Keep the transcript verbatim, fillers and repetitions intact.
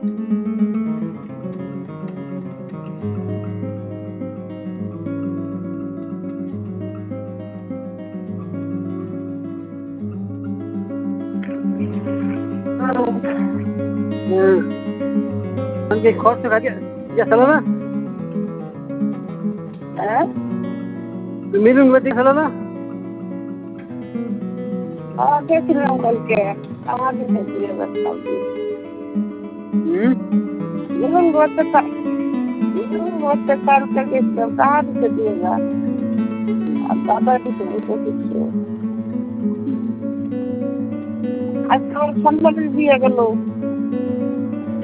Nanti kos aja ya salah na हैं? मिलूंगा berarti salah na हाँ देख रहे हैं कल के कहाँ भी नहीं बस सब्जी hmm मिलूंगा बहुत का मिलूंगा बहुत का रुपये के सब कहाँ से दिएगा अब दादा की तो तो कुछ अच्छा और संबल भी दिया कर लो